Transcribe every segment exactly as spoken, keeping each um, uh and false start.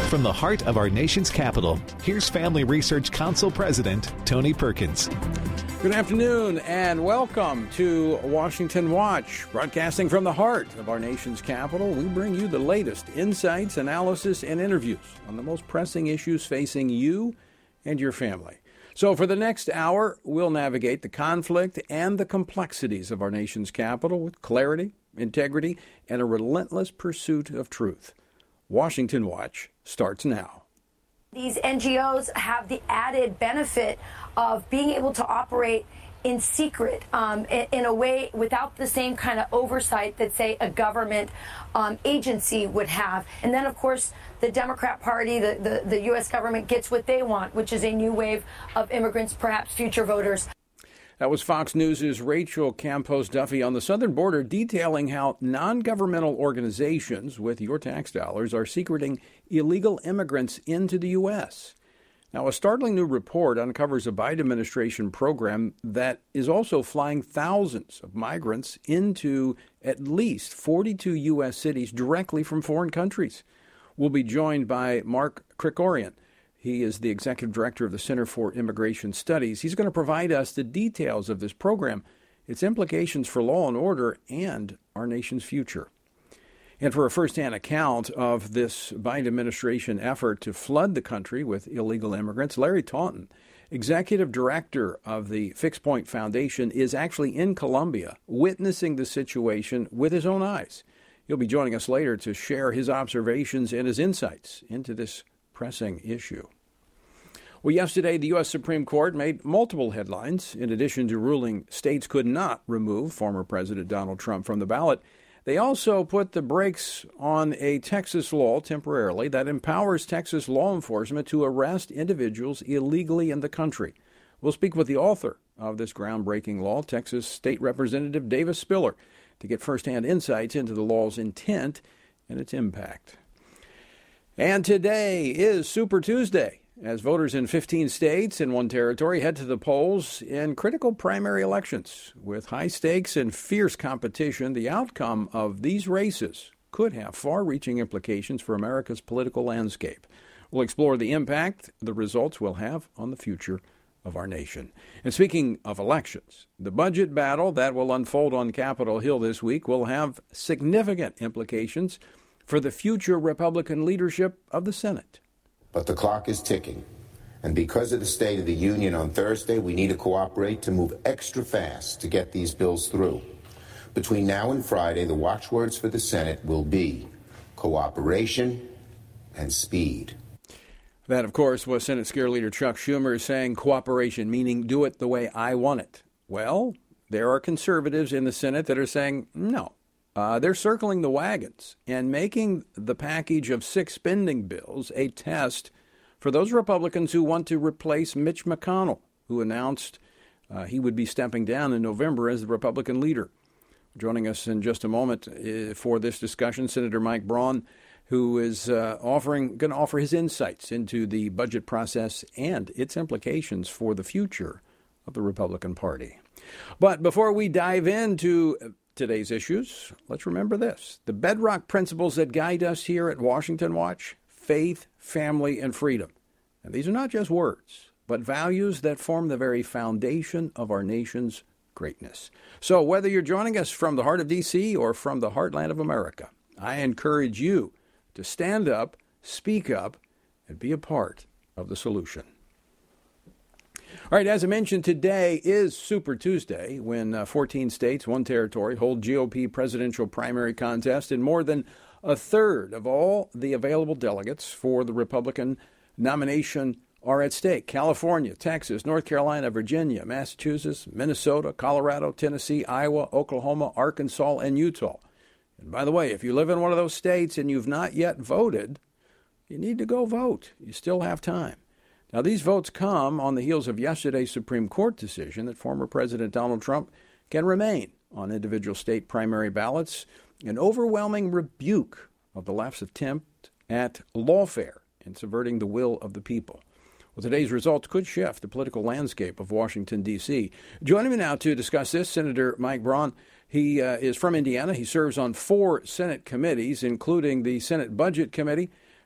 From the heart of our nation's capital, here's Family Research Council President Tony Perkins. Good afternoon and welcome to Washington Watch. Broadcasting from the heart of our nation's capital, we bring you the latest insights, analysis, and interviews on the most pressing issues facing you and your family. So for the next hour, we'll navigate the conflict and the complexities of our nation's capital with clarity, integrity, and a relentless pursuit of truth. Washington Watch starts now. These N G Os have the added benefit of being able to operate in secret, um, in, in a way without the same kind of oversight that, say, a government um, agency would have. And then, of course, the Democrat Party, the, the, the U S government gets what they want, which is a new wave of immigrants, perhaps future voters. That was Fox News' Rachel Campos Duffy on the southern border, detailing how non-governmental organizations with your tax dollars are secreting illegal immigrants into the U S. Now, a startling new report uncovers a Biden administration program that is also flying thousands of migrants into at least forty-two U S cities directly from foreign countries. We'll be joined by Mark Krikorian. He is the executive director of the Center for Immigration Studies. He's going to provide us the details of this program, its implications for law and order, and our nation's future. And for a firsthand account of this Biden administration effort to flood the country with illegal immigrants, Larry Taunton, executive director of the Fixed Point Foundation, is actually in Colombia witnessing the situation with his own eyes. He'll be joining us later to share his observations and his insights into this pressing issue. Well, yesterday, the U S Supreme Court made multiple headlines. In addition to ruling states could not remove former President Donald Trump from the ballot, they also put the brakes on a Texas law temporarily that empowers Texas law enforcement to arrest individuals illegally in the country. We'll speak with the author of this groundbreaking law, Texas State Representative Davis Spiller, to get firsthand insights into the law's intent and its impact. And today is Super Tuesday, as voters in fifteen states and one territory head to the polls in critical primary elections. With high stakes and fierce competition, the outcome of these races could have far-reaching implications for America's political landscape. We'll explore the impact the results will have on the future of our nation. And speaking of elections, the budget battle that will unfold on Capitol Hill this week will have significant implications for the future Republican leadership of the Senate. But the clock is ticking. And because of the State of the Union on Thursday, we need to cooperate to move extra fast to get these bills through. Between now and Friday, the watchwords for the Senate will be cooperation and speed. That, of course, was Senate Scare Leader Chuck Schumer saying cooperation, meaning do it the way I want it. Well, there are conservatives in the Senate that are saying no. Uh, they're circling the wagons and making the package of six spending bills a test for those Republicans who want to replace Mitch McConnell, who announced uh, he would be stepping down in November as the Republican leader. Joining us in just a moment uh, for this discussion, Senator Mike Braun, who is uh, offering going to offer his insights into the budget process and its implications for the future of the Republican Party. But before we dive into today's issues, let's remember this. The bedrock principles that guide us here at Washington Watch: faith, family, and freedom. And these are not just words, but values that form the very foundation of our nation's greatness. So whether you're joining us from the heart of D C or from the heartland of America, I encourage you to stand up, speak up, and be a part of the solution. All right, as I mentioned, today is Super Tuesday, when uh, fourteen states, one territory, hold G O P presidential primary contest, and more than a third of all the available delegates for the Republican nomination are at stake. California, Texas, North Carolina, Virginia, Massachusetts, Minnesota, Colorado, Tennessee, Iowa, Oklahoma, Arkansas, and Utah. And by the way, if you live in one of those states and you've not yet voted, you need to go vote. You still have time. Now, these votes come on the heels of yesterday's Supreme Court decision that former President Donald Trump can remain on individual state primary ballots, an overwhelming rebuke of the left's attempt at lawfare and subverting the will of the people. Well, today's results could shift the political landscape of Washington, D C Joining me now to discuss this, Senator Mike Braun. He uh, is from Indiana. He serves on four Senate committees, including the Senate Budget Committee,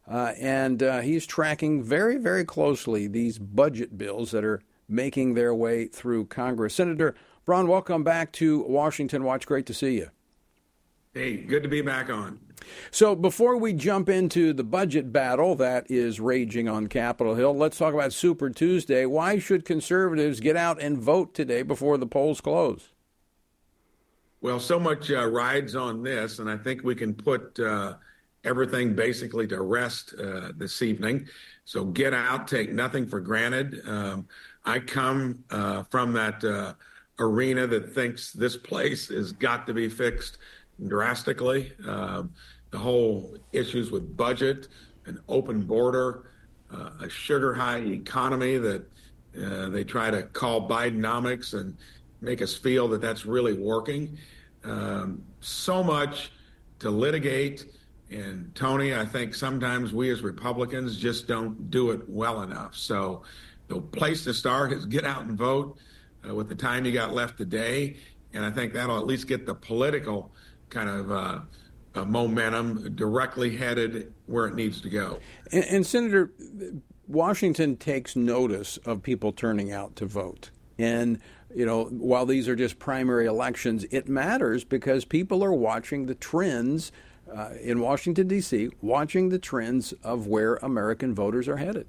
uh, and uh, he's tracking very, very closely these budget bills that are making their way through Congress. Senator Braun, welcome back to Washington Watch. Great to see you. Hey, good to be back on. So before we jump into the budget battle that is raging on Capitol Hill, let's talk about Super Tuesday. Why should conservatives get out and vote today before the polls close? Well, so much uh, rides on this, and I think we can put uh, everything basically to rest uh, this evening. So get out, take nothing for granted. Um, I come uh, from that uh, arena that thinks this place has got to be fixed drastically. Uh, the whole issues with budget, an open border, uh, a sugar high economy that uh, they try to call Bidenomics and make us feel that that's really working. Um, so much to litigate. And Tony, I think sometimes we as Republicans just don't do it well enough. So the place to start is get out and vote uh, with the time you got left today. And I think that'll at least get the political kind of uh, uh, momentum directly headed where it needs to go. And, and Senator, Washington takes notice of people turning out to vote. And, you know, while these are just primary elections, it matters because people are watching the trends uh, in Washington, D C, watching the trends of where American voters are headed.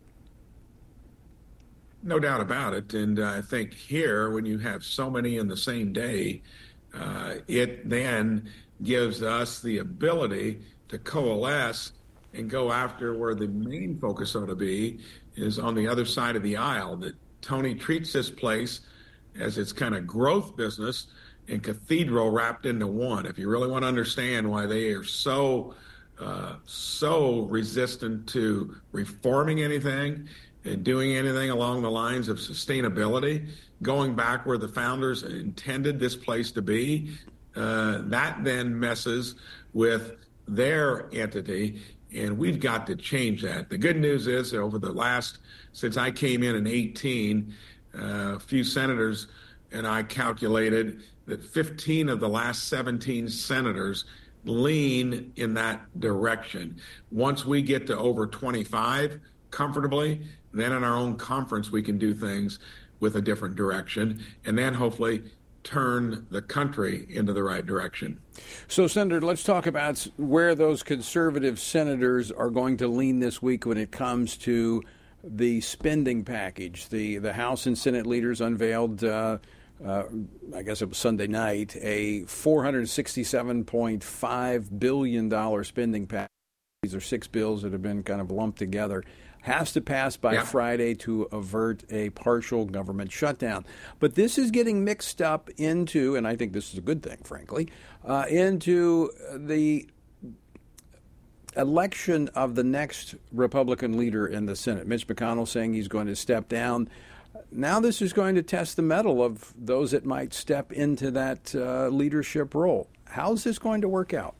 No doubt about it. And uh, I think here, when you have so many in the same day, uh, it then gives us the ability to coalesce and go after where the main focus ought to be is on the other side of the aisle, that Tony treats this place as its kind of growth business and cathedral wrapped into one. If you really want to understand why they are so, uh, so resistant to reforming anything and doing anything along the lines of sustainability, going back where the founders intended this place to be, uh, that then messes with their entity, and we've got to change that. The good news is over the last, since I came in in eighteen, uh, a few senators and I calculated that fifteen of the last seventeen senators lean in that direction. Once we get to over twenty-five comfortably, then in our own conference we can do things with a different direction, and then hopefully turn the country into the right direction. So, Senator, let's talk about where those conservative senators are going to lean this week when it comes to the spending package. The the House and Senate leaders unveiled, uh, uh, I guess it was Sunday night, a four hundred sixty-seven point five billion dollars spending package. These are six bills that have been kind of lumped together. Has to pass by yeah. Friday to avert a partial government shutdown. But this is getting mixed up into, and I think this is a good thing, frankly, uh, into the election of the next Republican leader in the Senate. Mitch McConnell saying he's going to step down. Now this is going to test the mettle of those that might step into that uh, leadership role. How's this going to work out?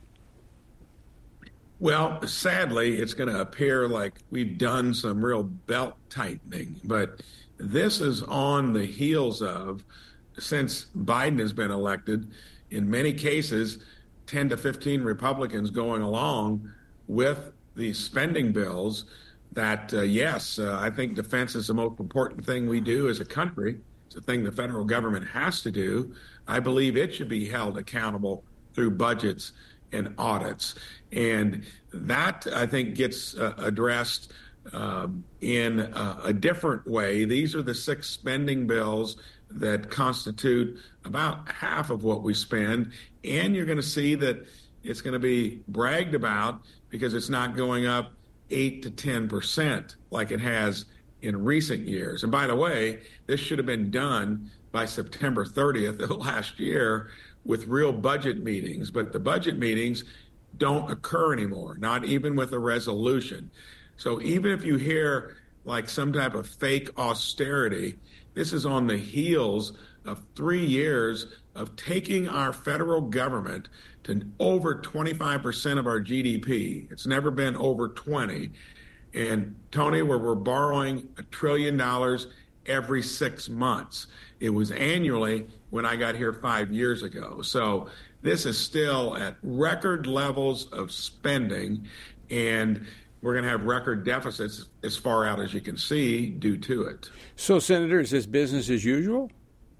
Well, sadly, it's going to appear like we've done some real belt tightening, but this is on the heels of, since Biden has been elected, in many cases, ten to fifteen Republicans going along with these spending bills that, uh, yes, uh, I think defense is the most important thing we do as a country. It's a thing the federal government has to do. I believe it should be held accountable through budgets and audits. And that, I think, gets uh, addressed um, in uh, a different way. These are the six spending bills that constitute about half of what we spend. And you're going to see that it's going to be bragged about because it's not going up eight to ten percent like it has in recent years. And by the way, this should have been done by September thirtieth of last year with real budget meetings, but the budget meetings don't occur anymore, not even with a resolution. So even if you hear like some type of fake austerity, this is on the heels of three years of taking our federal government to over twenty-five percent of our G D P. It's never been over twenty. And Tony, where we're borrowing a trillion dollars every six months. It was annually when I got here five years ago. So this is still at record levels of spending. And we're going to have record deficits as far out as you can see due to it. So, Senator, is this business as usual?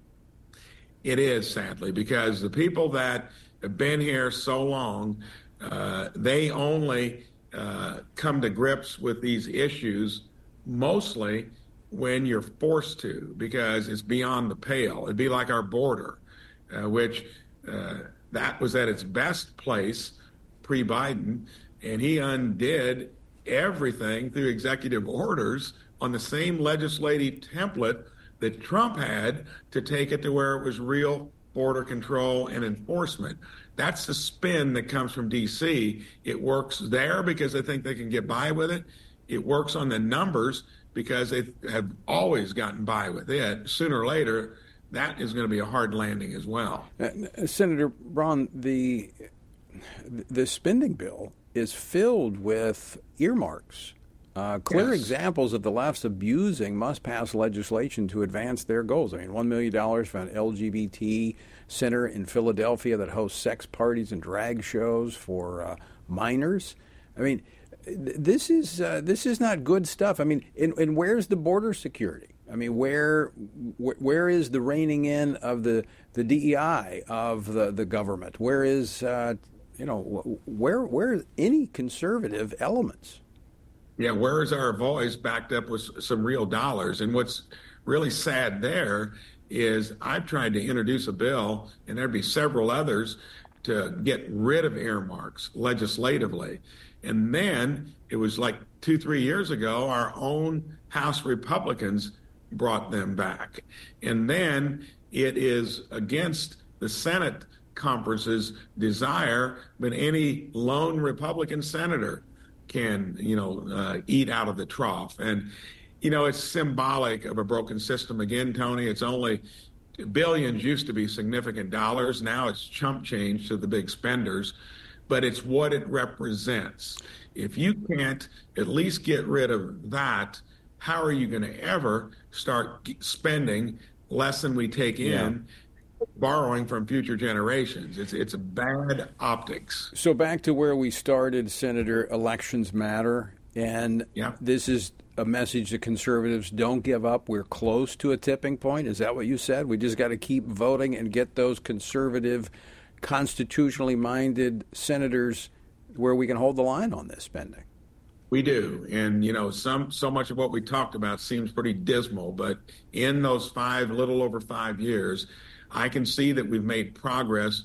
It is, sadly, because the people that have been here so long, uh, they only uh, come to grips with these issues mostly when you're forced to, because it's beyond the pale. It'd be like our border, uh, which uh, that was at its best place pre-Biden, and he undid everything through executive orders on the same legislative template that Trump had to take it to where it was real border control and enforcement. That's the spin that comes from D C. It works there because they think they can get by with it. It works on the numbers because they have always gotten by with it. Sooner or later, that is going to be a hard landing as well. Uh, Senator Braun, the the spending bill is filled with earmarks, uh, clear Yes. examples of the left's abusing must-pass legislation to advance their goals. I mean, one million dollars for an L G B T center in Philadelphia that hosts sex parties and drag shows for uh, minors. I mean, th- this is uh, this is not good stuff. I mean, and, and where's the border security? I mean, where wh- where is the reining in of the, the D E I of the, the government? Where is uh, you know where where are any conservative elements? Yeah, where is our voice backed up with some real dollars? And what's really sad there is I've tried to introduce a bill, and there'd be several others, to get rid of earmarks legislatively. And then it was like two, three years ago, our own House Republicans brought them back. And then it is against the Senate conference's desire, but any lone Republican senator can, you know, uh, eat out of the trough. And, you know, it's symbolic of a broken system. Again, Tony, it's only billions used to be significant dollars. Now it's chump change to the big spenders, but it's what it represents. If you can't at least get rid of that, how are you going to ever start spending less than we take in, yeah. borrowing from future generations? It's it's bad optics. So back to where we started, Senator, elections matter. And yeah. this is a message to conservatives: don't give up. We're close to a tipping point. Is that what you said? We just got to keep voting and get those conservative, constitutionally minded senators where we can hold the line on this spending. We do. And, you know, some so much of what we talked about seems pretty dismal. But in those five, little over five years, I can see that we've made progress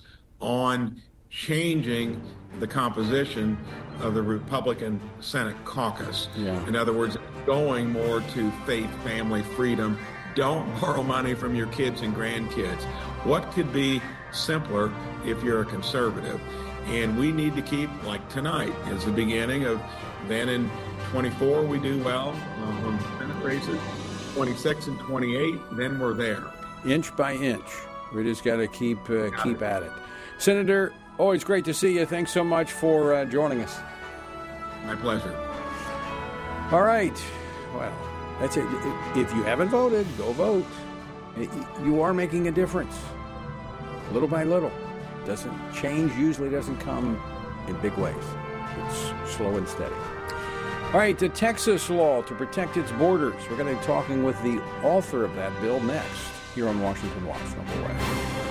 on changing the composition of the Republican Senate caucus. Yeah. In other words, going more to faith, family, freedom. Don't borrow money from your kids and grandkids. What could be simpler if you're a conservative? And we need to keep, like tonight is the beginning of, then in twenty-four we do well uh, on Senate races, twenty-six and twenty-eight, then we're there. Inch by inch. We just got to keep uh, got keep it. at it. Senator, always great to see you. Thanks so much for uh, joining us. My pleasure. All right. Well, that's it. If you haven't voted, go vote. You are making a difference, little by little. Doesn't change usually doesn't come in big ways. It's slow and steady. All right, the Texas law to protect its borders. We're going to be talking with the author of that bill next here on Washington Watch. Number one.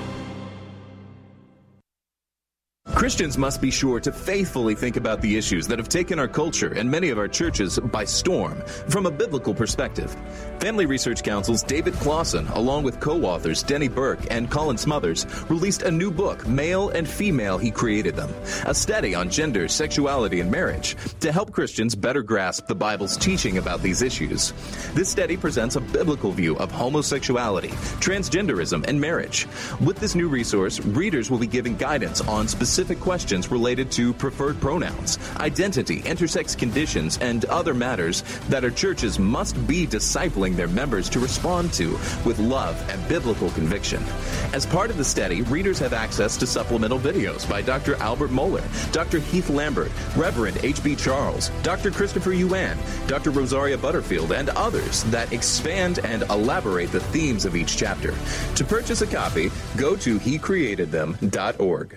Christians must be sure to faithfully think about the issues that have taken our culture and many of our churches by storm from a biblical perspective. Family Research Council's David Clausen, along with co-authors Denny Burke and Colin Smothers, released a new book, Male and Female, He Created Them, a study on gender, sexuality, and marriage to help Christians better grasp the Bible's teaching about these issues. This study presents a biblical view of homosexuality, transgenderism, and marriage. With this new resource, readers will be given guidance on specific questions related to preferred pronouns, identity, intersex conditions, and other matters that our churches must be discipling their members to respond to with love and biblical conviction. As part of the study, readers have access to supplemental videos by Doctor Albert Mohler, Doctor Heath Lambert, Reverend H B Charles, Doctor Christopher Yuan, Doctor Rosaria Butterfield, and others that expand and elaborate the themes of each chapter. To purchase a copy, go to he created them dot org.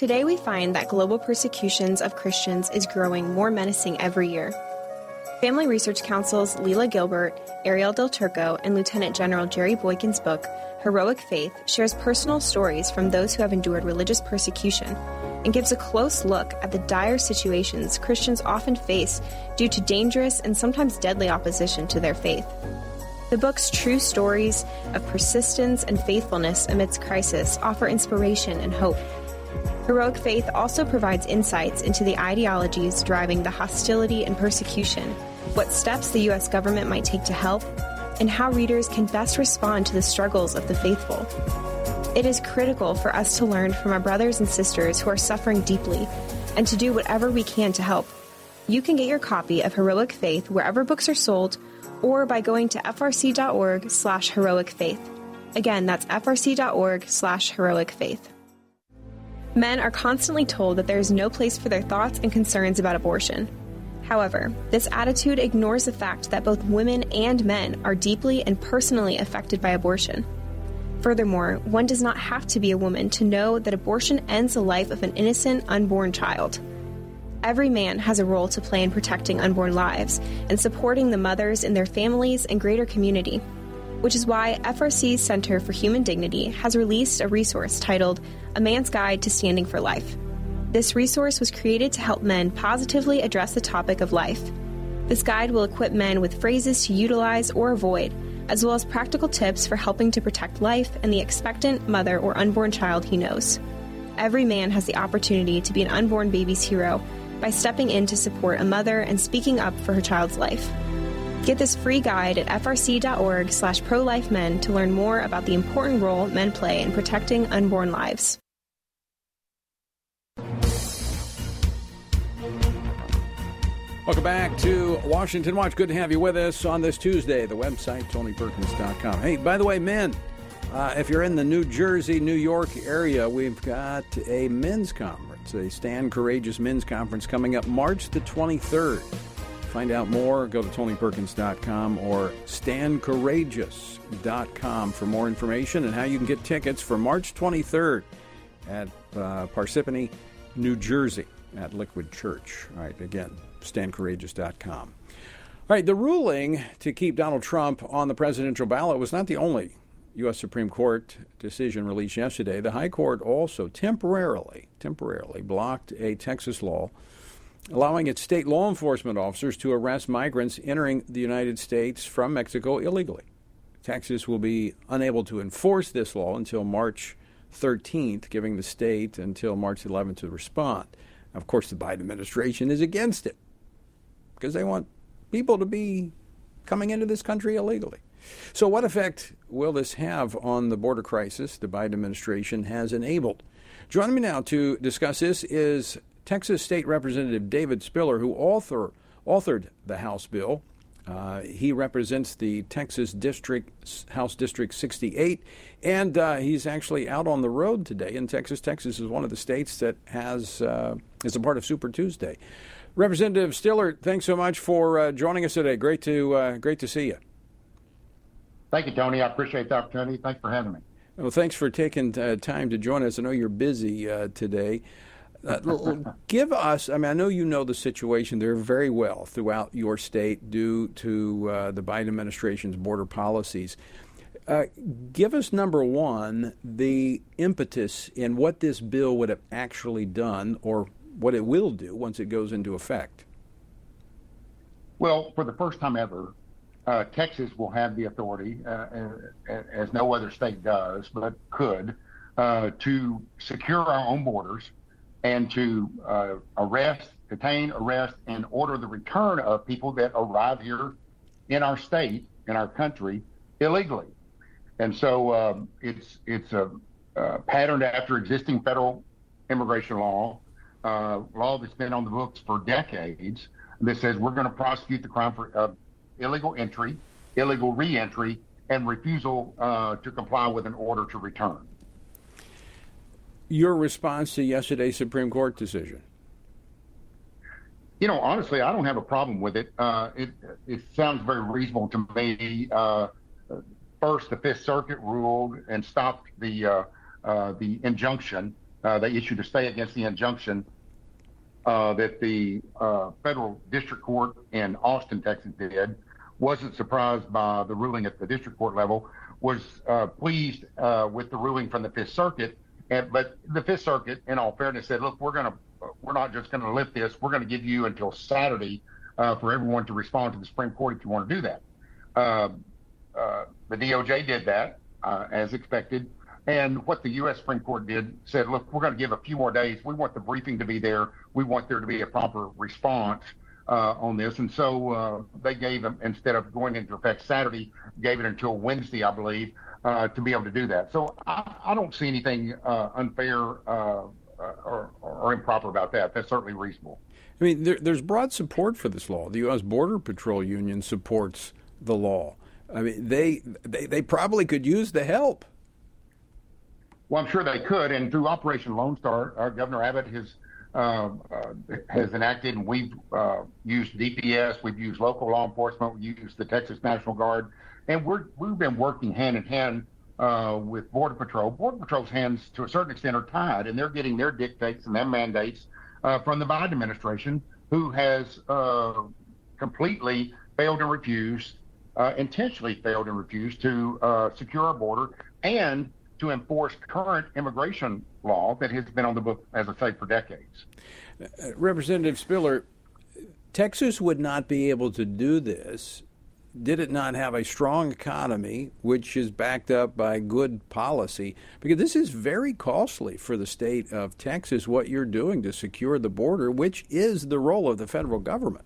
Today we find that global persecutions of Christians is growing more menacing every year. Family Research Council's Leila Gilbert, Ariel Del Turco, and Lieutenant General Jerry Boykin's book, Heroic Faith, shares personal stories from those who have endured religious persecution and gives a close look at the dire situations Christians often face due to dangerous and sometimes deadly opposition to their faith. The book's true stories of persistence and faithfulness amidst crisis offer inspiration and hope. Heroic Faith also provides insights into the ideologies driving the hostility and persecution, what steps the U S government might take to help, and how readers can best respond to the struggles of the faithful. It is critical for us to learn from our brothers and sisters who are suffering deeply and to do whatever we can to help. You can get your copy of Heroic Faith wherever books are sold or by going to frc.org slash heroic faith. Again, that's frc.org slash heroic faith. Men are constantly told that there is no place for their thoughts and concerns about abortion. However, this attitude ignores the fact that both women and men are deeply and personally affected by abortion. Furthermore, one does not have to be a woman to know that abortion ends the life of an innocent, unborn child. Every man has a role to play in protecting unborn lives and supporting the mothers in their families and greater community, which is why F R C's Center for Human Dignity has released a resource titled A Man's Guide to Standing for Life. This resource was created to help men positively address the topic of life. This guide will equip men with phrases to utilize or avoid, as well as practical tips for helping to protect life and the expectant mother or unborn child he knows. Every man has the opportunity to be an unborn baby's hero by stepping in to support a mother and speaking up for her child's life. Get this free guide at frc.org slash pro-life-men to learn more about the important role men play in protecting unborn lives. Welcome back to Washington Watch. Good to have you with us on this Tuesday. The website, tony perkins dot com. Hey, by the way, men, uh, if you're in the New Jersey, New York area, we've got a men's conference, a Stand Courageous Men's Conference coming up March the twenty-third. Find out more, go to tony perkins dot com or stand courageous dot com for more information and how you can get tickets for March twenty-third at uh, Parsippany, New Jersey at Liquid Church. All right, again, stand courageous dot com. All right, the ruling to keep Donald Trump on the presidential ballot was not the only U S Supreme Court decision released yesterday. The High Court also temporarily, temporarily blocked a Texas law allowing its state law enforcement officers to arrest migrants entering the United States from Mexico illegally. Texas will be unable to enforce this law until March thirteenth, giving the state until March eleventh to respond. Of course, the Biden administration is against it because they want people to be coming into this country illegally. So what effect will this have on the border crisis the Biden administration has enabled? Joining me now to discuss this is Texas State Representative David Spiller, who author, authored the House bill. Uh, he represents the Texas District, House District sixty-eight, and uh, he's actually out on the road today in Texas. Texas is one of the states that has uh, is a part of Super Tuesday. Representative Spiller, thanks so much for uh, joining us today. Great to uh, great to see you. Thank you, Tony. I appreciate the opportunity. Thanks for having me. Well, thanks for taking uh, time to join us. I know you're busy uh, today. Uh, give us, I mean, I know you know the situation there very well throughout your state due to uh, the Biden administration's border policies. Uh, give us, number one, the impetus in what this bill would have actually done or what it will do once it goes into effect. Well, for the first time ever, uh, Texas will have the authority, uh, as no other state does, but could, uh, to secure our own borders and to uh, arrest, detain, arrest, and order the return of people that arrive here in our state, in our country, illegally. And so um, it's it's a, a patterned after existing federal immigration law, uh, law that's been on the books for decades, that says we're going to prosecute the crime for uh, illegal entry, illegal re-entry, and refusal uh, to comply with an order to return. Your response to yesterday's Supreme Court decision? You know, honestly, I don't have a problem with it. Uh, it it sounds very reasonable to me. Uh, first, the Fifth Circuit ruled and stopped the uh, uh, the injunction Uh, they issued a stay against the injunction uh, that the uh, federal district court in Austin, Texas did. Wasn't surprised by the ruling at the district court level, was uh, pleased uh, with the ruling from the Fifth Circuit. And, but the Fifth Circuit, in all fairness, said, look, we're going to, we're not just going to lift this. We're going to give you until Saturday uh, for everyone to respond to the Supreme Court if you want to do that. Uh, uh, the D O J did that uh, as expected. And what the U S Supreme Court did said, look, we're going to give a few more days. We want the briefing to be there. We want there to be a proper response uh, on this. And so uh, they gave them, instead of going into effect Saturday, gave it until Wednesday, I believe, uh, to be able to do that. So I, I don't see anything uh, unfair uh, or, or improper about that. That's certainly reasonable. I mean, there, there's broad support for this law. The U S Border Patrol Union supports the law. I mean, they they, they probably could use the help. Well, I'm sure they could, and through Operation Lone Star, our Governor Abbott has uh, uh, has enacted, and we've uh, used D P S, we've used local law enforcement, we've used the Texas National Guard, and we're we've been working hand in hand uh, with Border Patrol. Border Patrol's hands, to a certain extent, are tied, and they're getting their dictates and their mandates uh, from the Biden administration, who has uh, completely failed and refused, uh, intentionally failed and refused to uh, secure our border and to enforce current immigration law that has been on the book, as I say, for decades. Uh, Representative Spiller, Texas would not be able to do this did it not have a strong economy, which is backed up by good policy, because this is very costly for the state of Texas, what you're doing to secure the border, which is the role of the federal government.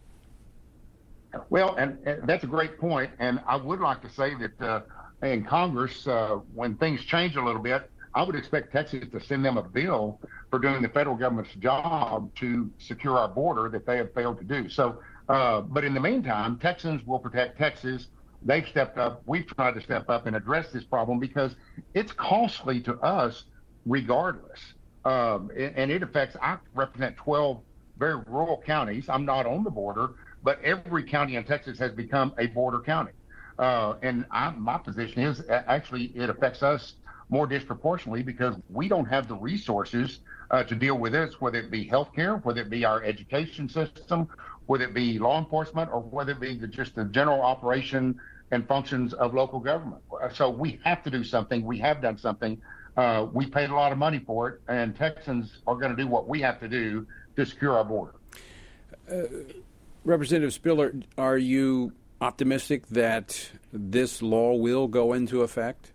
Well, and, and that's a great point. And I would like to say that uh, in Congress, uh, when things change a little bit, I would expect Texas to send them a bill for doing the federal government's job to secure our border that they have failed to do. So, uh, but in the meantime, Texans will protect Texas. They've stepped up. We've tried to step up and address this problem because it's costly to us regardless. Um, and it affects, I represent twelve very rural counties. I'm not on the border, but every county in Texas has become a border county. Uh, and I, my position is actually it affects us more disproportionately because we don't have the resources uh, to deal with this, whether it be healthcare, whether it be our education system, whether it be law enforcement, or whether it be the, just the general operation and functions of local government. So we have to do something. We have done something. Uh, we paid a lot of money for it, and Texans are going to do what we have to do to secure our border. Uh, Representative Spiller, are you optimistic that this law will go into effect?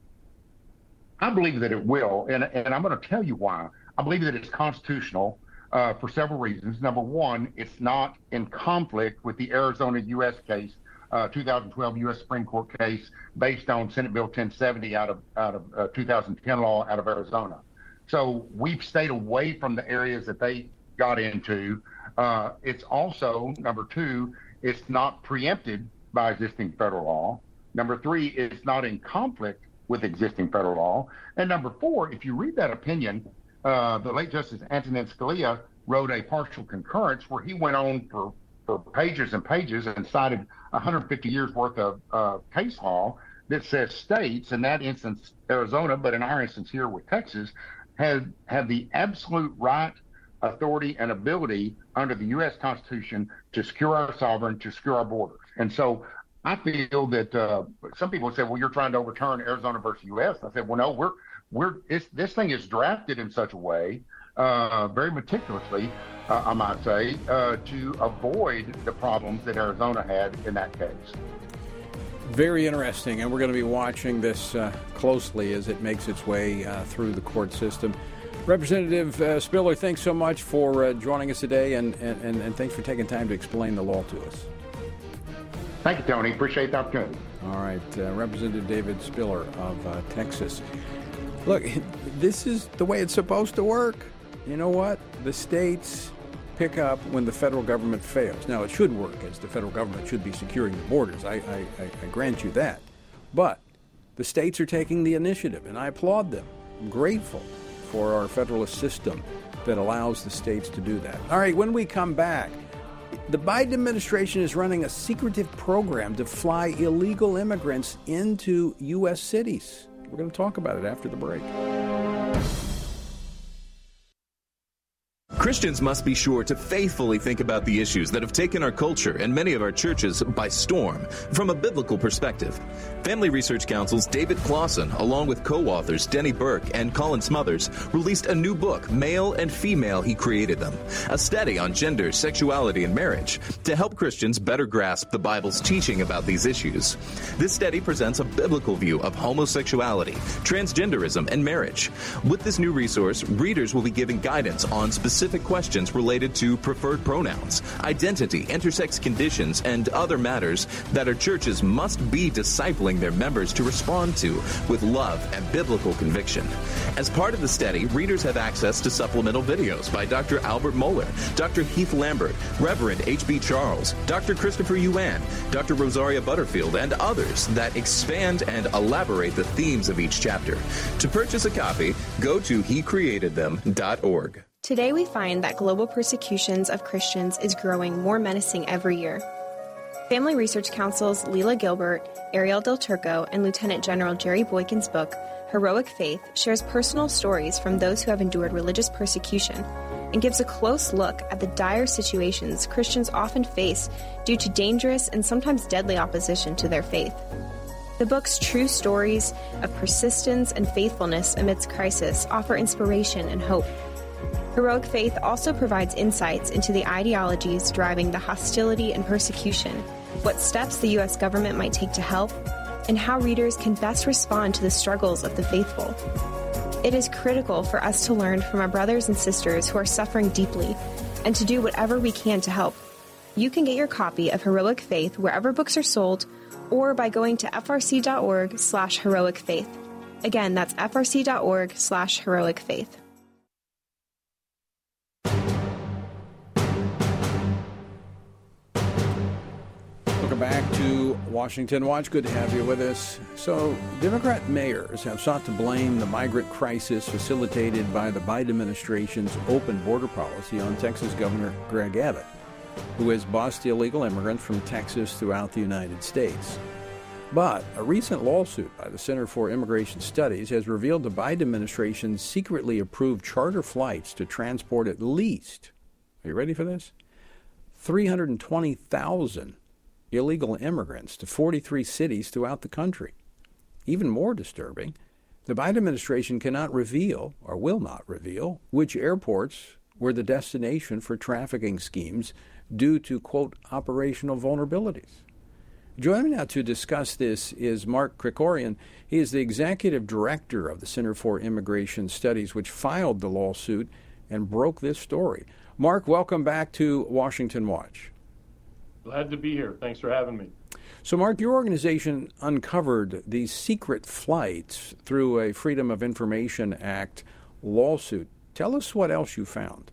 I believe that it will, and, and I'm going to tell you why. I believe that it's constitutional uh, for several reasons. Number one, it's not in conflict with the Arizona U S case, uh, two thousand twelve U S Supreme Court case based on Senate Bill ten seventy out of out of uh, two thousand ten law out of Arizona. So we've stayed away from the areas that they got into. Uh, it's also, number two, it's not preempted by existing federal law. Number three, it's not in conflict with existing federal law. And number four, if you read that opinion, uh, the late Justice Antonin Scalia wrote a partial concurrence where he went on for, for pages and pages and cited one hundred fifty years worth of uh, case law that says states, in that instance Arizona, but in our instance here with Texas, have, have the absolute right, authority, and ability under the U S Constitution to secure our sovereignty, to secure our borders. And so I feel that uh, some people say, well, you're trying to overturn Arizona versus U S. I said, well, no, we're we're it's, this thing is drafted in such a way, uh, very meticulously, uh, I might say, uh, to avoid the problems that Arizona had in that case. Very interesting, and we're going to be watching this uh, closely as it makes its way uh, through the court system. Representative uh, Spiller, thanks so much for uh, joining us today, and, and, and thanks for taking time to explain the law to us. Thank you, Tony. Appreciate the opportunity. All right. Uh, Representative David Spiller of uh, Texas. Look, this is the way it's supposed to work. You know what? The states pick up when the federal government fails. Now, it should work, as the federal government should be securing the borders. I, I, I grant you that. But the states are taking the initiative, and I applaud them. I'm grateful for our federalist system that allows the states to do that. All right, when we come back, the Biden administration is running a secretive program to fly illegal immigrants into U S cities. We're going to talk about it after the break. Christians must be sure to faithfully think about the issues that have taken our culture and many of our churches by storm from a biblical perspective. Family Research Council's David Clausen, along with co-authors Denny Burke and Colin Smothers, released a new book, Male and Female, He Created Them, a study on gender, sexuality, and marriage to help Christians better grasp the Bible's teaching about these issues. This study presents a biblical view of homosexuality, transgenderism, and marriage. With this new resource, readers will be given guidance on specific questions related to preferred pronouns, identity, intersex conditions, and other matters that our churches must be discipling their members to respond to with love and biblical conviction. As part of the study, readers have access to supplemental videos by Doctor Albert Mohler, Doctor Heath Lambert, Reverend H B Charles, Doctor Christopher Yuan, Doctor Rosaria Butterfield, and others that expand and elaborate the themes of each chapter. To purchase a copy, go to he created them dot org. Today we find that global persecutions of Christians is growing more menacing every year. Family Research Council's Leila Gilbert, Ariel Del Turco, and Lieutenant General Jerry Boykin's book, Heroic Faith, shares personal stories from those who have endured religious persecution and gives a close look at the dire situations Christians often face due to dangerous and sometimes deadly opposition to their faith. The book's true stories of persistence and faithfulness amidst crisis offer inspiration and hope. Heroic Faith also provides insights into the ideologies driving the hostility and persecution, what steps the U S government might take to help, and how readers can best respond to the struggles of the faithful. It is critical for us to learn from our brothers and sisters who are suffering deeply and to do whatever we can to help. You can get your copy of Heroic Faith wherever books are sold or by going to f r c dot org slash heroic faith. Again, that's f r c dot org slash heroic faith. Back to Washington Watch. Good to have you with us. So, Democrat mayors have sought to blame the migrant crisis facilitated by the Biden administration's open border policy on Texas Governor Greg Abbott, who has bussed illegal immigrants from Texas throughout the United States. But a recent lawsuit by the Center for Immigration Studies has revealed the Biden administration secretly approved charter flights to transport at least, are you ready for this? three hundred twenty thousand illegal immigrants to forty-three cities throughout the country. Even more disturbing, the Biden administration cannot reveal, or will not reveal, which airports were the destination for trafficking schemes due to, quote, operational vulnerabilities. Joining me now to discuss this is Mark Krikorian. He is the executive director of the Center for Immigration Studies, which filed the lawsuit and broke this story. Mark, welcome back to Washington Watch. Glad to be here. Thanks for having me. So, Mark, your organization uncovered these secret flights through a Freedom of Information Act lawsuit. Tell us what else you found.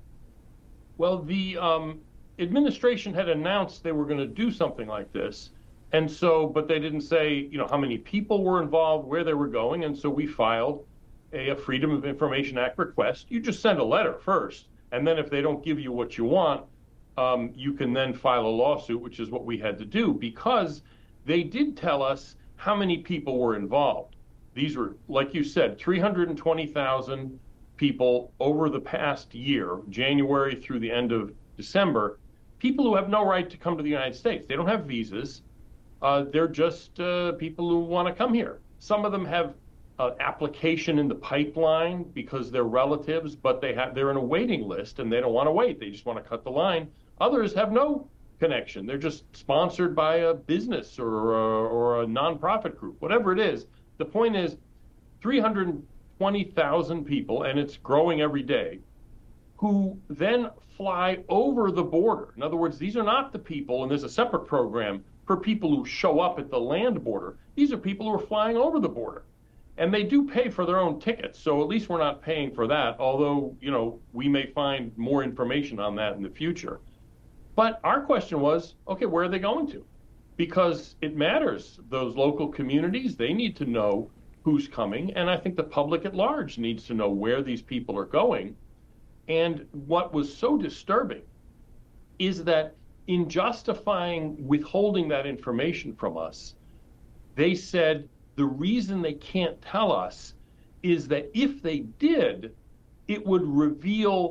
Well, the um, administration had announced they were going to do something like this. And so, but they didn't say, you know, how many people were involved, where they were going. And so we filed a, a Freedom of Information Act request. You just send a letter first. And then if they don't give you what you want, Um, you can then file a lawsuit, which is what we had to do, because they did tell us how many people were involved. These were, like you said, three hundred twenty thousand people over the past year, January through the end of December, people who have no right to come to the United States. They don't have visas. Uh, they're just uh, people who want to come here. Some of them have an application in the pipeline because they're relatives, but they have, they're in a waiting list and they don't want to wait. They just want to cut the line. Others have no connection. They're just sponsored by a business or a, or a nonprofit group, whatever it is. The point is three hundred twenty thousand people, and it's growing every day, who then fly over the border. In other words, these are not the people, and there's a separate program for people who show up at the land border. These are people who are flying over the border. And they do pay for their own tickets, so at least we're not paying for that, although, you know, we may find more information on that in the future. But our question was, okay, where are they going to? Because it matters. Those local communities, they need to know who's coming, and I think the public at large needs to know where these people are going. And what was so disturbing is that in justifying withholding that information from us, they said the reason they can't tell us is that if they did, it would reveal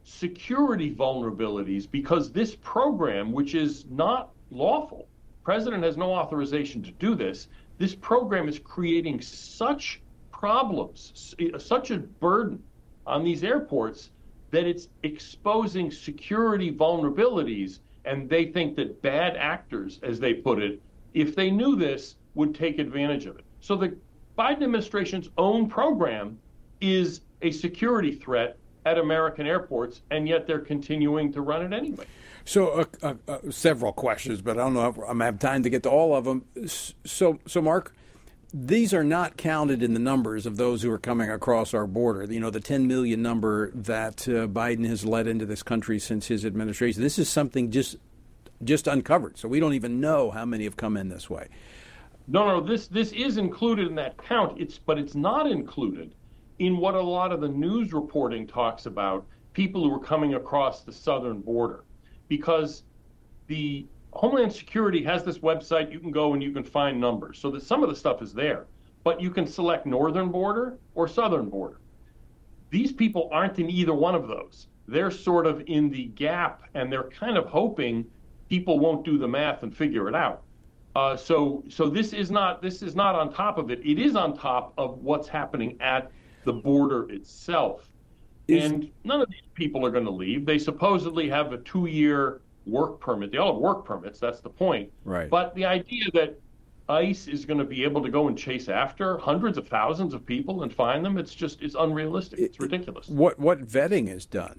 security vulnerabilities because this program, which is not lawful, President has no authorization to do this, this program is creating such problems, such a burden on these airports that it's exposing security vulnerabilities, and they think that bad actors, as they put it, if they knew this, would take advantage of it. So the Biden administration's own program is a security threat at American airports, and yet they're continuing to run it anyway. So uh, uh, uh, several questions, but I don't know if I'm going to have time to get to all of them. So, so Mark, these are not counted in the numbers of those who are coming across our border. You know, the ten million number that uh, Biden has let into this country since his administration. This is something just just uncovered, so we don't even know how many have come in this way. No, no, this this is included in that count. It's but it's not included in what a lot of the news reporting talks about, people who are coming across the southern border, because the Homeland Security has this website. You can go and you can find numbers, so that some of the stuff is there, but you can select northern border or southern border. These people aren't in either one of those. They're sort of in the gap, and they're kind of hoping people won't do the math and figure it out. Uh, so, so this is not this is not on top of it. It is on top of what's happening at the border itself. Is, and none of these people are going to leave. They supposedly have a two-year work permit. They all have work permits. That's the point. Right. But the idea that ICE is going to be able to go and chase after hundreds of thousands of people and find them, it's just it's unrealistic. It's ridiculous. What what vetting is done?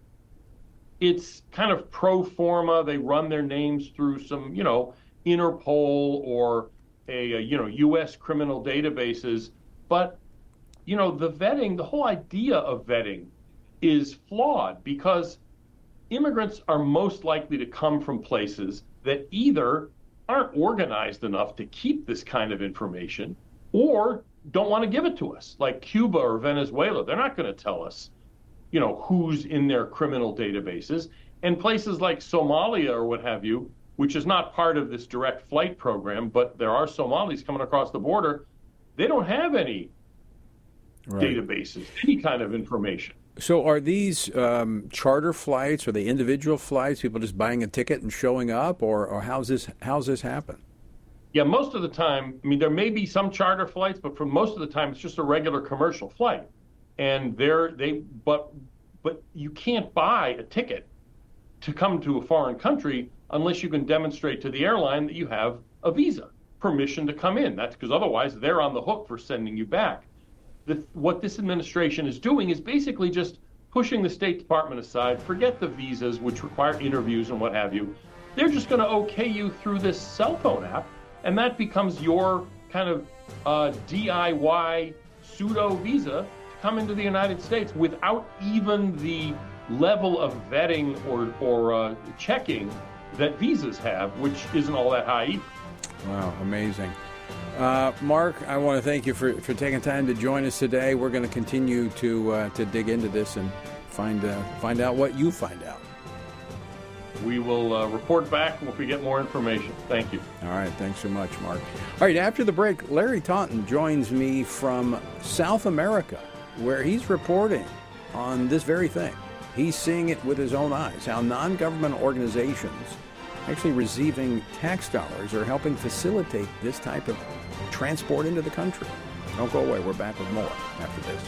It's kind of pro forma. They run their names through some, you know, Interpol or a, a you know U S criminal databases, but you know the vetting, the whole idea of vetting is flawed because immigrants are most likely to come from places that either aren't organized enough to keep this kind of information or don't want to give it to us, like Cuba or Venezuela. They're not going to tell us, you know, who's in their criminal databases. And places like Somalia or what have you, which is not part of this direct flight program, but there are Somalis coming across the border, they don't have any right. databases, any kind of information. So are these um, charter flights? Are they individual flights, people just buying a ticket and showing up, or, or how's this how's this happen? Yeah, most of the time, I mean, there may be some charter flights, but for most of the time, it's just a regular commercial flight. And they're, they, but, but you can't buy a ticket to come to a foreign country unless you can demonstrate to the airline that you have a visa, permission to come in. That's because otherwise they're on the hook for sending you back. The, what this administration is doing is basically just pushing the State Department aside, forget the visas, which require interviews and what have you. They're just going to okay you through this cell phone app, and that becomes your kind of uh, D I Y pseudo visa to come into the United States without even the level of vetting or, or uh, checking that visas have, which isn't all that high either. Wow, amazing. Uh, Mark, I want to thank you for, for taking time to join us today. We're going to continue to uh, to dig into this and find uh, find out what you find out. We will uh, report back if we get more information. Thank you. All right, thanks so much, Mark. All right, after the break, Larry Taunton joins me from South America, where he's reporting on this very thing. He's seeing it with his own eyes, how non-government organizations actually receiving tax dollars are helping facilitate this type of transport into the country. Don't go away. We're back with more after this.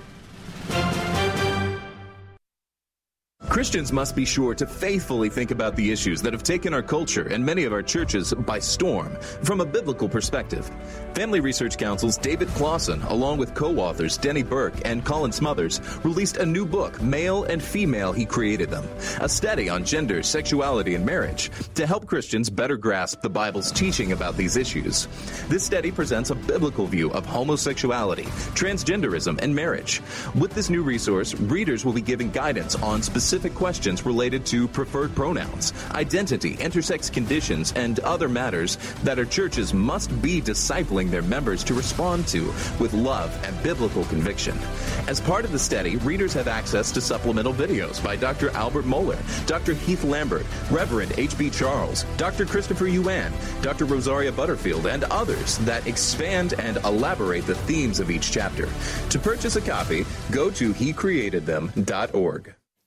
Christians must be sure to faithfully think about the issues that have taken our culture and many of our churches by storm from a biblical perspective. Family Research Council's David Clausen, along with co-authors Denny Burke and Colin Smothers, released a new book, Male and Female, He Created Them, a study on gender, sexuality, and marriage to help Christians better grasp the Bible's teaching about these issues. This study presents a biblical view of homosexuality, transgenderism, and marriage. With this new resource, readers will be given guidance on specific questions related to preferred pronouns, identity, intersex conditions, and other matters that our churches must be discipling their members to respond to with love and biblical conviction. As part of the study, readers have access to supplemental videos by Doctor Albert Mohler, Doctor Heath Lambert, Reverend H B Charles, Doctor Christopher Yuan, Doctor Rosaria Butterfield, and others that expand and elaborate the themes of each chapter. To purchase a copy, go to he created them dot org.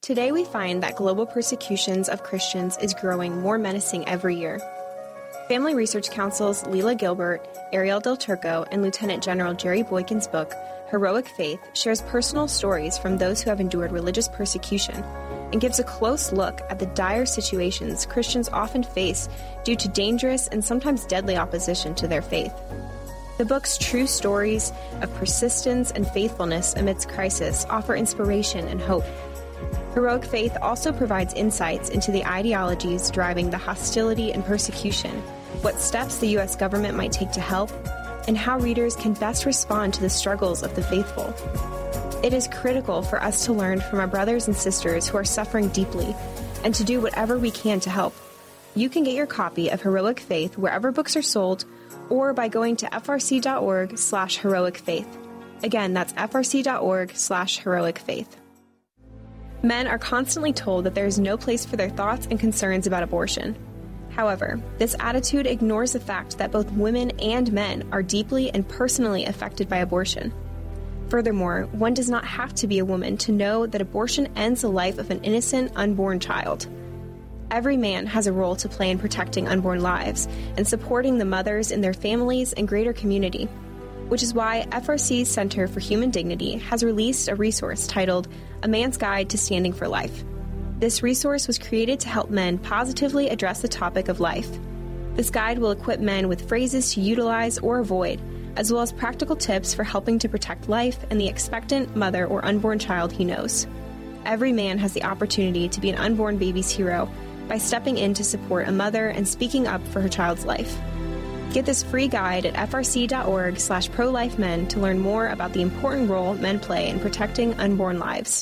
Today we find that global persecutions of Christians is growing more menacing every year. Family Research Council's Leila Gilbert, Ariel Del Turco, and Lieutenant General Jerry Boykin's book, Heroic Faith, shares personal stories from those who have endured religious persecution and gives a close look at the dire situations Christians often face due to dangerous and sometimes deadly opposition to their faith. The book's true stories of persistence and faithfulness amidst crisis offer inspiration and hope. Heroic Faith also provides insights into the ideologies driving the hostility and persecution, what steps the U S government might take to help, and how readers can best respond to the struggles of the faithful. It is critical for us to learn from our brothers and sisters who are suffering deeply and to do whatever we can to help. You can get your copy of Heroic Faith wherever books are sold or by going to frc.org slash heroic faith. Again, that's frc.org slash heroic faith. Men are constantly told that there is no place for their thoughts and concerns about abortion. However, this attitude ignores the fact that both women and men are deeply and personally affected by abortion. Furthermore, one does not have to be a woman to know that abortion ends the life of an innocent, unborn child. Every man has a role to play in protecting unborn lives and supporting the mothers in their families and greater community, which is why F R C's Center for Human Dignity has released a resource titled A Man's Guide to Standing for Life. This resource was created to help men positively address the topic of life. This guide will equip men with phrases to utilize or avoid, as well as practical tips for helping to protect life and the expectant mother or unborn child he knows. Every man has the opportunity to be an unborn baby's hero by stepping in to support a mother and speaking up for her child's life. Get this free guide at frc.org slash pro-life-men to learn more about the important role men play in protecting unborn lives.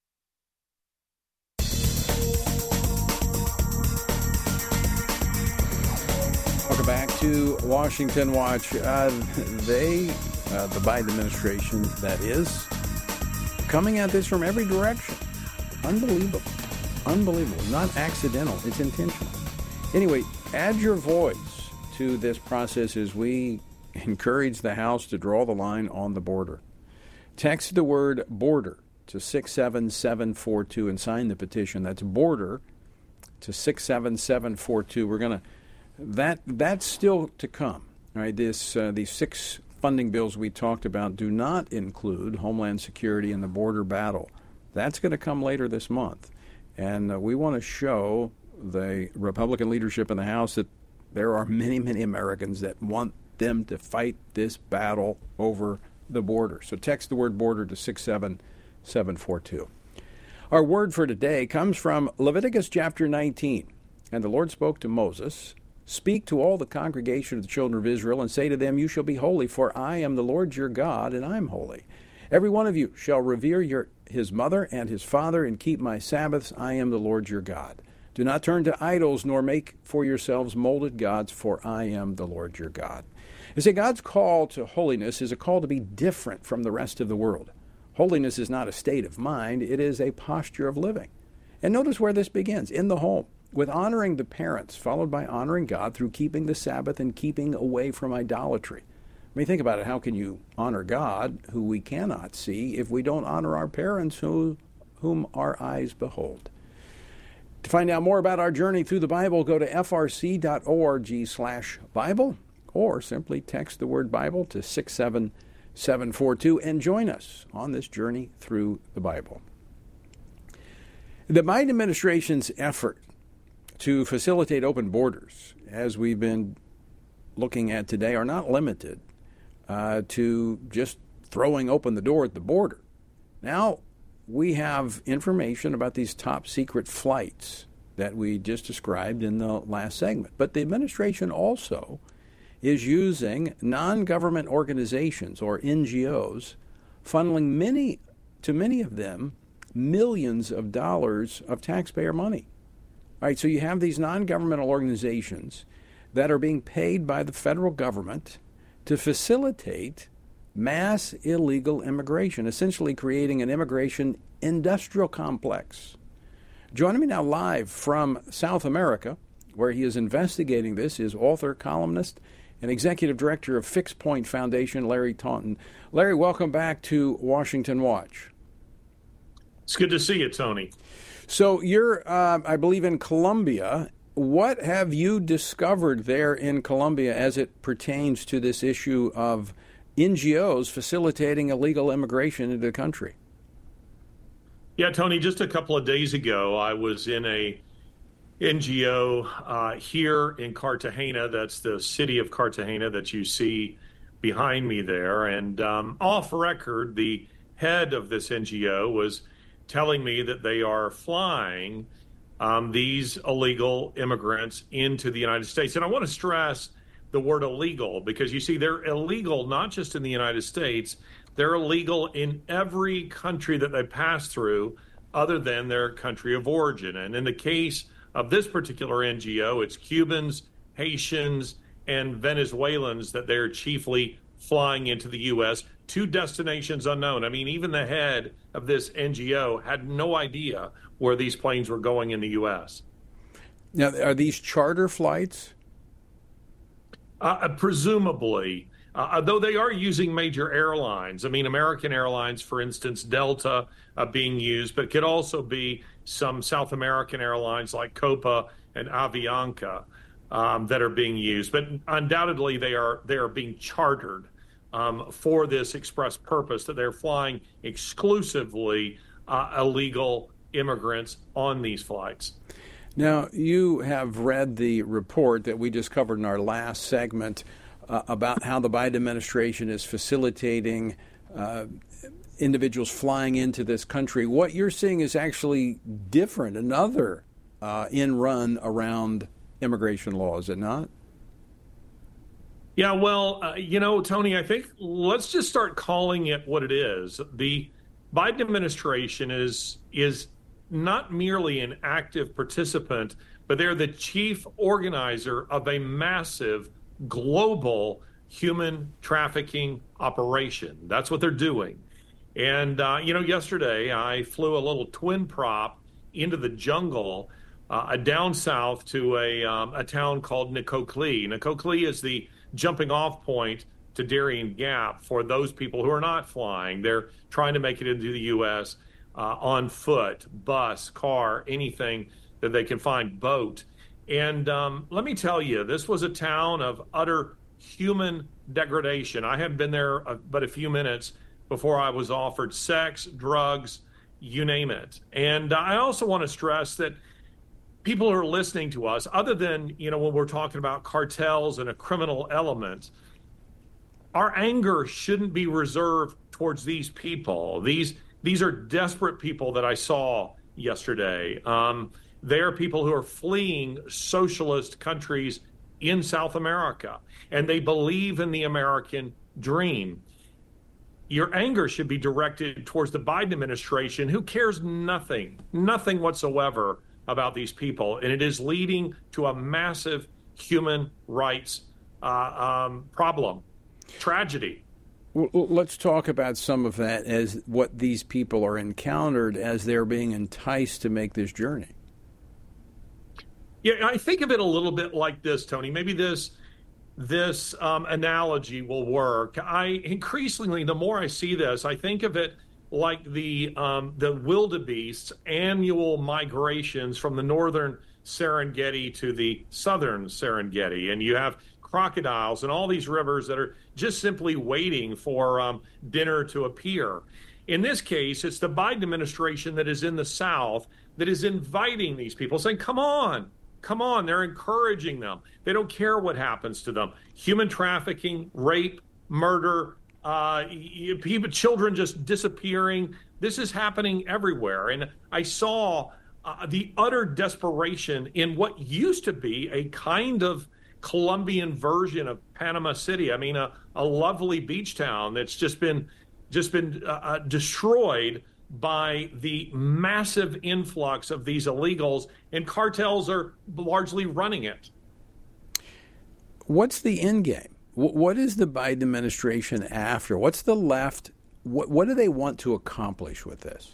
Welcome back to Washington Watch. Uh, they, uh, the Biden administration, that is, coming at this from every direction. Unbelievable. Unbelievable. Not accidental. It's intentional. Anyway, add your voice to this process as we encourage the House to draw the line on the border. Text the word border to six seven seven four two and sign the petition. That's border to six seven seven four two. We're going to That that's still to come. All right, this uh, these six funding bills we talked about do not include Homeland Security and the border battle. That's going to come later this month, and uh, we want to show the Republican leadership in the House that there are many, many Americans that want them to fight this battle over the border. So text the word border to six seven seven four two. Our word for today comes from Leviticus chapter nineteen, and the Lord spoke to Moses. Speak to all the congregation of the children of Israel and say to them, you shall be holy, for I am the Lord your God, and I am holy. Every one of you shall revere your, his mother and his father and keep my Sabbaths. I am the Lord your God. Do not turn to idols, nor make for yourselves molded gods, for I am the Lord your God. You see, God's call to holiness is a call to be different from the rest of the world. Holiness is not a state of mind, it is a posture of living. And notice where this begins, in the home, with honoring the parents, followed by honoring God through keeping the Sabbath and keeping away from idolatry. I mean, think about it. How can you honor God, who we cannot see, if we don't honor our parents, who, whom our eyes behold? To find out more about our journey through the Bible, go to frc.org slash Bible, or simply text the word Bible to six seven seven four two and join us on this journey through the Bible. The Biden administration's effort to facilitate open borders, as we've been looking at today, are not limited uh, to just throwing open the door at the border. Now, we have information about these top secret flights that we just described in the last segment. But the administration also is using non-government organizations, or N G Os, funneling many, to many of them, millions of dollars of taxpayer money. All right, so you have these non-governmental organizations that are being paid by the federal government to facilitate mass illegal immigration, essentially creating an immigration industrial complex. Joining me now live from South America, where he is investigating this, is author, columnist, and executive director of Fixed Point Foundation, Larry Taunton. Larry, welcome back to Washington Watch. It's good to see you, Tony. So you're, uh, I believe, in Colombia. What have you discovered there in Colombia as it pertains to this issue of N G Os facilitating illegal immigration into the country? Yeah, Tony, just a couple of days ago, I was in a N G O uh, here in Cartagena. That's the city of Cartagena that you see behind me there. And um, off record, the head of this N G O was telling me that they are flying um, these illegal immigrants into the United States. And I want to stress the word illegal, because you see, they're illegal not just in the United States, they're illegal in every country that they pass through other than their country of origin. And in the case of this particular N G O, it's Cubans, Haitians, and Venezuelans that they're chiefly flying into the U S, two destinations unknown. I mean, even the head of this N G O had no idea where these planes were going in the U S. Now, are these charter flights? Uh, presumably, uh, though they are using major airlines. I mean, American Airlines, for instance, Delta uh, being used, but it could also be some South American airlines like Copa and Avianca um, that are being used. But undoubtedly, they are they are being chartered um, for this express purpose, that they're flying exclusively uh, illegal immigrants on these flights. Now, you have read the report that we just covered in our last segment uh, about how the Biden administration is facilitating uh, individuals flying into this country. What you're seeing is actually different, another uh, in-run around immigration law, is it not? Yeah, well, uh, you know, Tony, I think let's just start calling it what it is. The Biden administration is is not merely an active participant, but they're the chief organizer of a massive global human trafficking operation. That's what they're doing. And, uh, you know, yesterday I flew a little twin prop into the jungle uh, down south to a, um, a town called Nicoclí. Nicoclí is the jumping off point to Darien Gap for those people who are not flying. They're trying to make it into the U S Uh, on foot, bus, car, anything that they can find, boat. And um, let me tell you, this was a town of utter human degradation. I hadn't been there uh, but a few minutes before I was offered sex, drugs, you name it. And I also want to stress that people who are listening to us, other than, you know, when we're talking about cartels and a criminal element, our anger shouldn't be reserved towards these people. These These are desperate people that I saw yesterday. Um, they are people who are fleeing socialist countries in South America, and they believe in the American dream. Your anger should be directed towards the Biden administration, who cares nothing, nothing whatsoever about these people, and it is leading to a massive human rights uh, um, problem, tragedy. Well, let's talk about some of that as what these people are encountered as they're being enticed to make this journey. Yeah, I think of it a little bit like this, Tony. Maybe this this um, analogy will work. I increasingly, the more I see this, I think of it like the um, the wildebeest's annual migrations from the northern Serengeti to the southern Serengeti, and you have crocodiles and all these rivers that are just simply waiting for um, dinner to appear. In this case, it's the Biden administration that is in the South that is inviting these people, saying, come on, come on. They're encouraging them. They don't care what happens to them. Human trafficking, rape, murder, uh, people, children just disappearing. This is happening everywhere. And I saw uh, the utter desperation in what used to be a kind of Colombian version of Panama City. I mean, a, a lovely beach town that's just been just been uh, destroyed by the massive influx of these illegals, and cartels are largely running it. What's the end game? What is the Biden administration after? What's the left? What, what do they want to accomplish with this?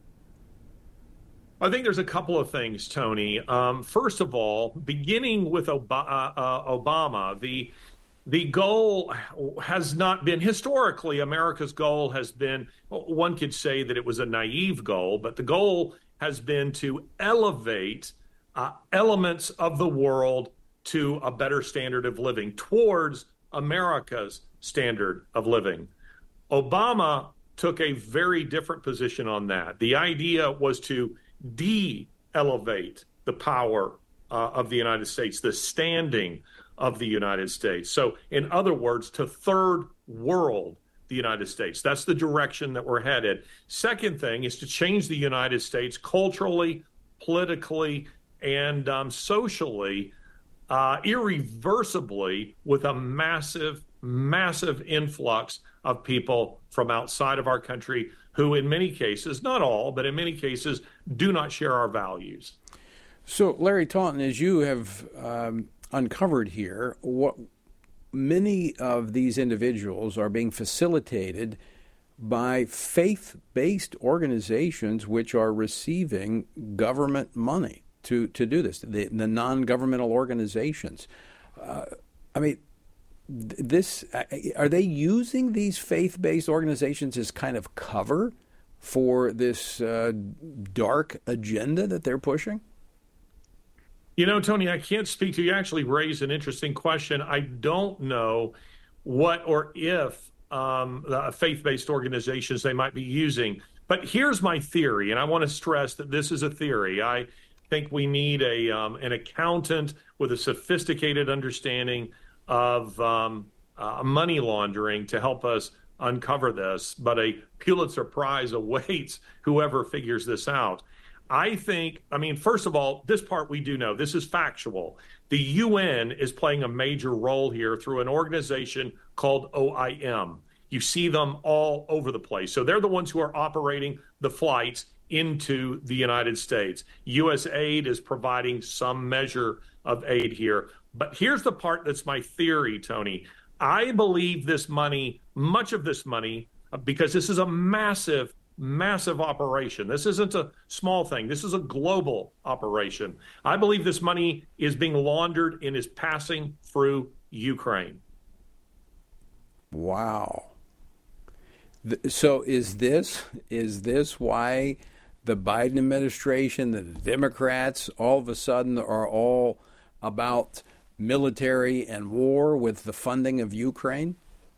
I think there's a couple of things, Tony. Um, first of all, beginning with Ob- uh, uh, Obama, the the goal has not been, historically, America's goal has been, one could say that it was a naive goal, but the goal has been to elevate uh, elements of the world to a better standard of living, towards America's standard of living. Obama took a very different position on that. The idea was to de-elevate the power uh, of the United States, the standing of the United States. So, in other words, to third world the United States. That's the direction that we're headed. Second thing is to change the United States culturally, politically, and um, socially, uh, irreversibly, with a massive, massive influx of people from outside of our country who, in many cases, not all, but in many cases, do not share our values. So, Larry Taunton, as you have um, uncovered here, what many of these individuals are being facilitated by faith-based organizations which are receiving government money to, to do this, the, the non-governmental organizations. Uh, I mean, this are they using these faith-based organizations as kind of cover for this uh, dark agenda that they're pushing? You know, Tony, I can't speak to you. Actually raised an interesting question. I don't know what or if um, the faith-based organizations they might be using. But here's my theory, and I want to stress that this is a theory. I think we need a um, an accountant with a sophisticated understanding of um, uh, money laundering to help us uncover this. But a Pulitzer Prize awaits whoever figures this out. I think, I mean, first of all, this part we do know. This is factual. The U N is playing a major role here through an organization called O I M. You see them all over the place. So they're the ones who are operating the flights into the United States. U S aid is providing some measure of aid here. But here's the part that's my theory, Tony. I believe this money, much of this money, because this is a massive massive operation. This isn't a small thing. This is a global operation. I believe this money is being laundered and is passing through Ukraine. Wow. So is this is this why the Biden administration, the Democrats, all of a sudden are all about military and war with the funding of Ukraine?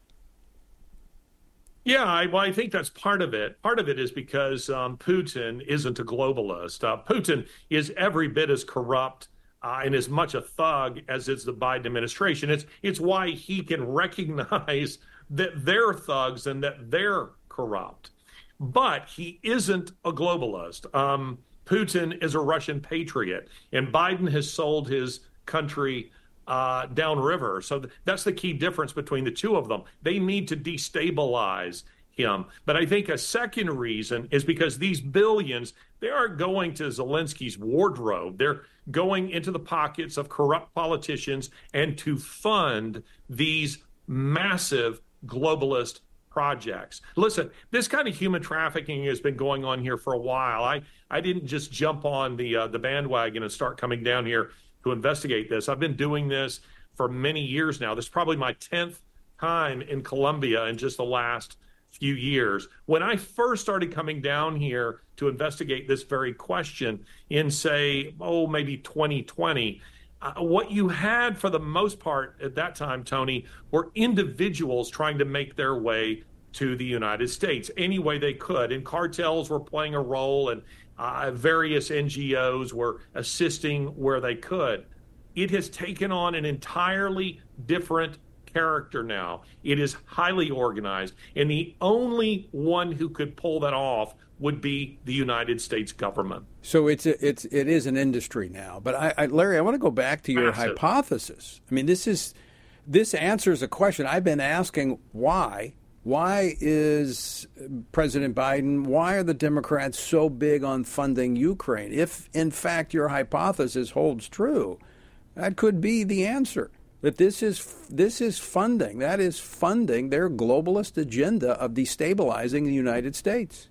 Yeah, I, well, I think that's part of it. Part of it is because um, Putin isn't a globalist. Uh, Putin is every bit as corrupt uh, and as much a thug as is the Biden administration. It's it's why he can recognize that they're thugs and that they're corrupt. But he isn't a globalist. Um, Putin is a Russian patriot, and Biden has sold his country Uh, downriver. So th- that's the key difference between the two of them. They need to destabilize him. But I think a second reason is because these billions, they aren't going to Zelensky's wardrobe. They're going into the pockets of corrupt politicians and to fund these massive globalist projects. Listen, this kind of human trafficking has been going on here for a while. I, I didn't just jump on the uh, the bandwagon and start coming down here to investigate this. I've been doing this for many years now. This is probably my tenth time in Colombia in just the last few years. When I first started coming down here to investigate this very question in, say, oh, maybe twenty twenty, uh, what you had for the most part at that time, Tony, were individuals trying to make their way to the United States any way they could. And cartels were playing a role, and Uh, various N G Os were assisting where they could. It has taken on an entirely different character now. It is highly organized, and the only one who could pull that off would be the United States government. So it's a, it's it is an industry now. But I, I Larry, I want to go back to your Massive. hypothesis. I mean, this is this answers a question I've been asking: why? Why is President Biden, why are the Democrats so big on funding Ukraine? If, in fact, your hypothesis holds true, that could be the answer. That this is this is funding. That is funding their globalist agenda of destabilizing the United States.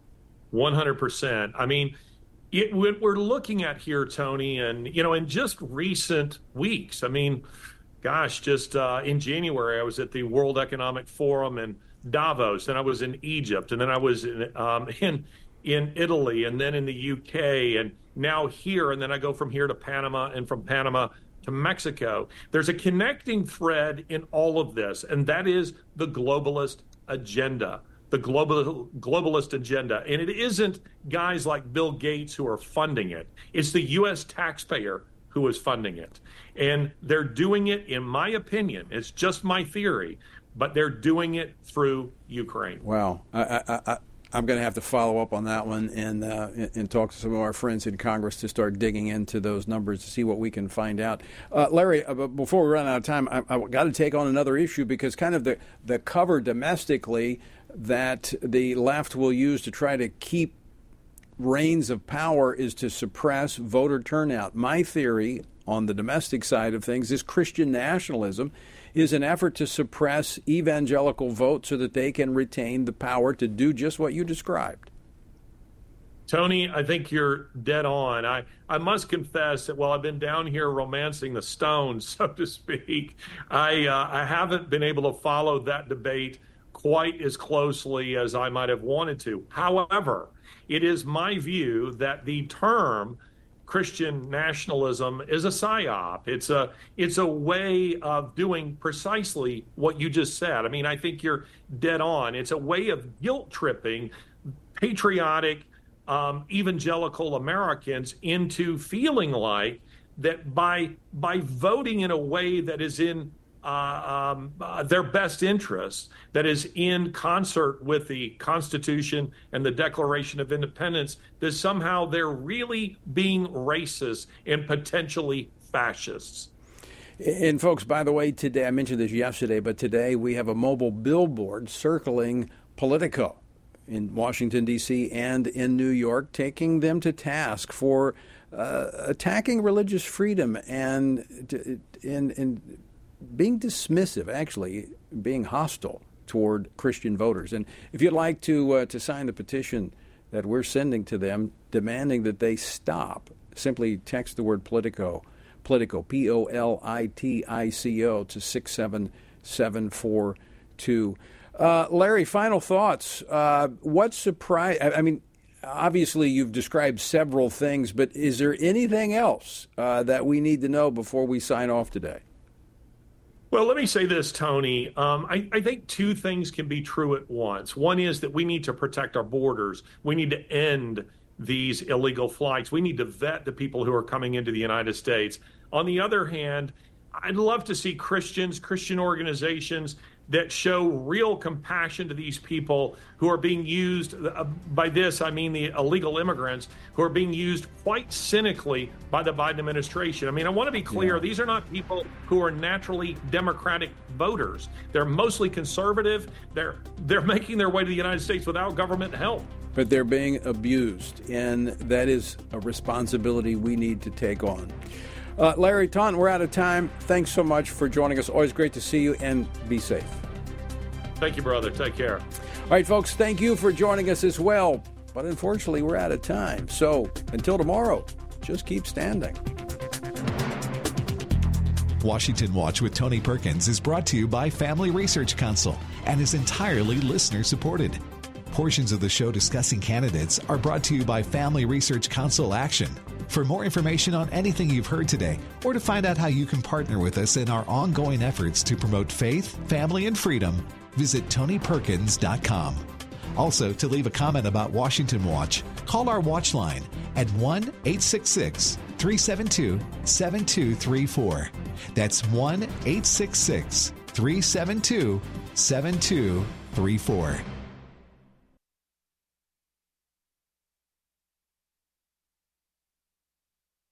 one hundred percent. I mean, it, what we're looking at here, Tony, and, you know, in just recent weeks, I mean, gosh, just uh, in January, I was at the World Economic Forum in Davos, and I was in Egypt, and then I was in, um, in in Italy, and then in the U K, and now here, and then I go from here to Panama, and from Panama to Mexico. There's a connecting thread in all of this, and that is the globalist agenda, the global globalist agenda. And it isn't guys like Bill Gates who are funding it. It's the U S taxpayer who is funding it. And they're doing it, in my opinion, it's just my theory, but they're doing it through Ukraine. Wow. I, I, I, I'm going to have to follow up on that one and, uh, and talk to some of our friends in Congress to start digging into those numbers to see what we can find out. Uh, Larry, uh, before we run out of time, I, I've got to take on another issue, because kind of the, the cover domestically that the left will use to try to keep reins of power is to suppress voter turnout. My theory on the domestic side of things is Christian nationalism is an effort to suppress evangelical vote so that they can retain the power to do just what you described. Tony, I think you're dead on. I, I must confess that while I've been down here romancing the Stones, so to speak, I uh, I haven't been able to follow that debate quite as closely as I might have wanted to. However, it is my view that the term Christian nationalism is a psyop. It's a it's a way of doing precisely what you just said. I mean, I think you're dead on. It's a way of guilt tripping patriotic um, evangelical Americans into feeling like that by by voting in a way that is in Uh, um, uh, their best interests, that is in concert with the Constitution and the Declaration of Independence, that somehow they're really being racist and potentially fascists. And folks, by the way, today, I mentioned this yesterday, but today we have a mobile billboard circling Politico in Washington, D C and in New York, taking them to task for uh, attacking religious freedom and in in being dismissive, actually being hostile toward Christian voters. And if you'd like to uh, to sign the petition that we're sending to them, demanding that they stop, simply text the word Politico, Politico, P O L I T I C O, to six seven seven four two. Uh, Larry, final thoughts. Uh, what surprise? I, I mean, obviously you've described several things, but is there anything else uh, that we need to know before we sign off today? Well, let me say this, Tony. Um, I, I think two things can be true at once. One is that we need to protect our borders. We need to end these illegal flights. We need to vet the people who are coming into the United States. On the other hand, I'd love to see Christians, Christian organizations that show real compassion to these people who are being used, uh, by this I mean the illegal immigrants, who are being used quite cynically by the Biden administration. I mean, I want to be clear, yeah. These are not people who are naturally Democratic voters. They're mostly conservative. They're they're making their way to the United States without government help. But they're being abused, and that is a responsibility we need to take on. Uh, Larry Taunton, we're out of time. Thanks so much for joining us. Always great to see you, and be safe. Thank you, brother. Take care. All right, folks, thank you for joining us as well. But unfortunately, we're out of time. So until tomorrow, just keep standing. Washington Watch with Tony Perkins is brought to you by Family Research Council and is entirely listener-supported. Portions of the show discussing candidates are brought to you by Family Research Council Action. For more information on anything you've heard today, or to find out how you can partner with us in our ongoing efforts to promote faith, family, and freedom, visit tony perkins dot com. Also, to leave a comment about Washington Watch, call our watch line at one eight six six, three seven two, seven two three four. That's one eight six six, three seven two, seven two three four.